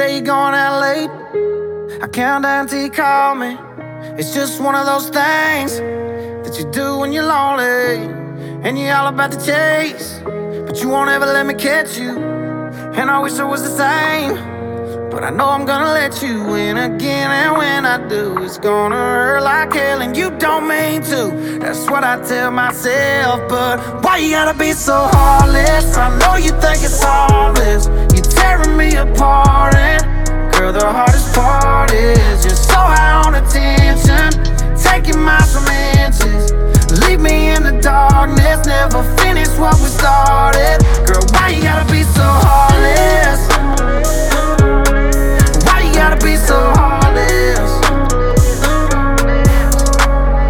say you're going out late, I count down till you call me. It's just one of those things that you do when you're lonely, and you're all about the chase, but you won't ever let me catch you. And I wish I was the same, but I know I'm gonna let you in again. And when I do, it's gonna hurt like hell, and you don't mean to. That's what I tell myself, but why you gotta be so heartless? I know you think it's harmless. You're tearing me apart, and girl, the hardest part is you're so high on attention, taking miles from inches. Leave me in the darkness, never finish what we started. Girl, why you gotta be so hard?